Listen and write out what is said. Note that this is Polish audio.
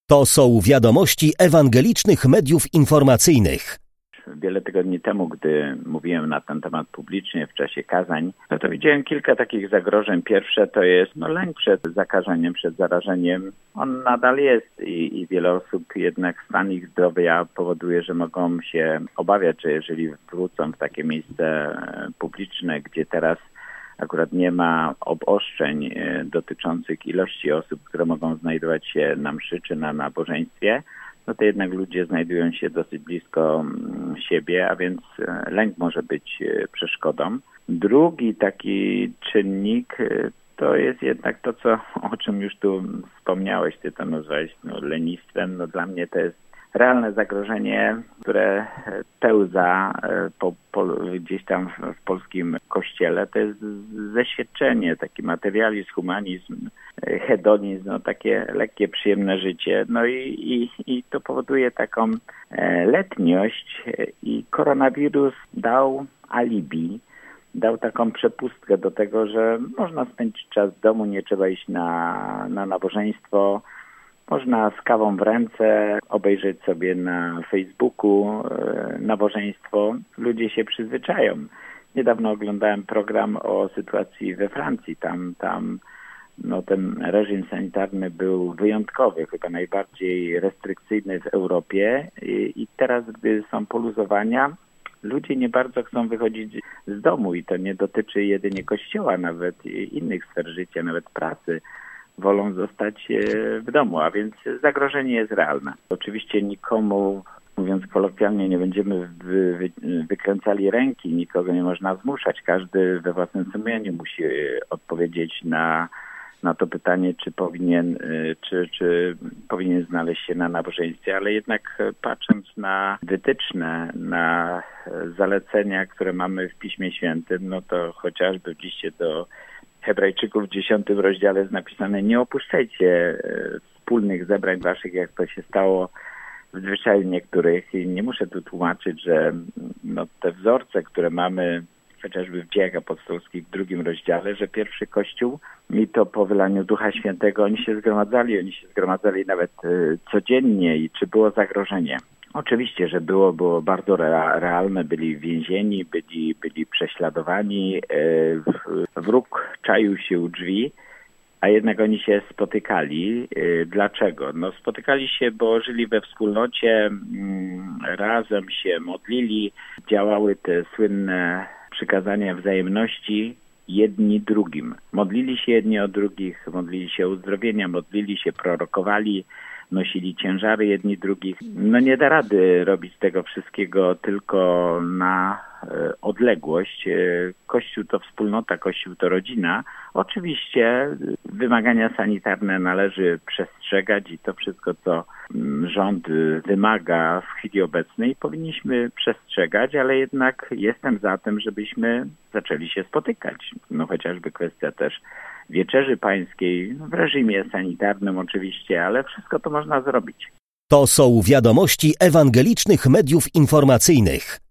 To są wiadomości ewangelicznych mediów informacyjnych. Wiele tygodni temu, gdy mówiłem na ten temat publicznie w czasie kazań, to widziałem kilka takich zagrożeń. Pierwsze to jest lęk przed zakażeniem, przed zarażeniem. On nadal jest i wiele osób jednak stan ich zdrowia powoduje, że mogą się obawiać, że jeżeli wrócą w takie miejsce publiczne, gdzie teraz akurat nie ma obostrzeń dotyczących ilości osób, które mogą znajdować się na mszy czy na nabożeństwie, no to jednak ludzie znajdują się dosyć blisko siebie, a więc lęk może być przeszkodą. Drugi taki czynnik to jest jednak to, o czym już tu wspomniałeś, ty to nazwałeś lenistwem. No dla mnie to jest realne zagrożenie, które pełza gdzieś tam w polskim kościele. To jest zeświadczenie, taki materializm, humanizm, hedonizm, takie lekkie, przyjemne życie. No i to powoduje taką letniość i koronawirus dał alibi, dał taką przepustkę do tego, że można spędzić czas w domu, nie trzeba iść na nabożeństwo. Można z kawą w ręce obejrzeć sobie na Facebooku nabożeństwo. Ludzie się przyzwyczają. Niedawno oglądałem program o sytuacji we Francji. Tam ten reżim sanitarny był wyjątkowy, chyba najbardziej restrykcyjny w Europie. I teraz, gdy są poluzowania, ludzie nie bardzo chcą wychodzić z domu i to nie dotyczy jedynie kościoła, nawet innych sfer życia, nawet pracy. Wolą zostać w domu, a więc zagrożenie jest realne. Oczywiście nikomu, mówiąc kolokwialnie, nie będziemy wykręcali ręki, nikogo nie można zmuszać. Każdy we własnym sumieniu musi odpowiedzieć na to pytanie, czy powinien znaleźć się na nabożeństwie, ale jednak patrząc na wytyczne, na zalecenia, które mamy w Piśmie Świętym, no to chociażby w liście do Hebrajczyków w 10 rozdziale jest napisane: nie opuszczajcie wspólnych zebrań waszych, jak to się stało w zwyczaju niektórych. I nie muszę tu tłumaczyć, że te wzorce, które mamy chociażby w Dziejach Apostolskich w 2 rozdziale, że pierwszy Kościół i to po wylaniu Ducha Świętego oni się zgromadzali nawet codziennie. I czy było zagrożenie? Oczywiście, że było bardzo realne, byli więzieni, byli prześladowani, wróg czaił się u drzwi, a jednak oni się spotykali. Dlaczego? Spotykali się, bo żyli we wspólnocie, razem się modlili, działały te słynne przykazania wzajemności jedni drugim. Modlili się jedni o drugich, modlili się o uzdrowienia, modlili się, prorokowali, nosili ciężary jedni drugich. Nie da rady robić tego wszystkiego tylko na odległość. Kościół to wspólnota, Kościół to rodzina. Oczywiście wymagania sanitarne należy przestrzegać i to wszystko, co rząd wymaga w chwili obecnej, powinniśmy przestrzegać, ale jednak jestem za tym, żebyśmy zaczęli się spotykać. Chociażby kwestia też wieczerzy pańskiej, w reżimie sanitarnym oczywiście, ale wszystko to można zrobić. To są wiadomości ewangelicznych mediów informacyjnych.